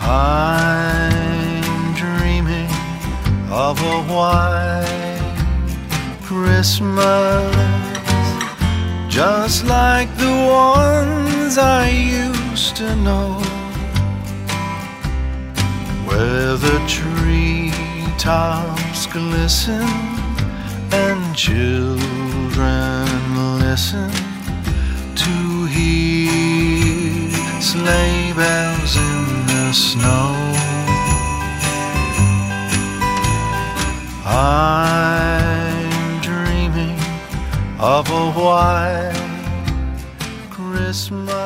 I'm dreaming of a white Christmas, just like the ones I used to know, where the treetops glisten and children listen to hear sleigh bells in the snow. I'm dreaming of a white Christmas.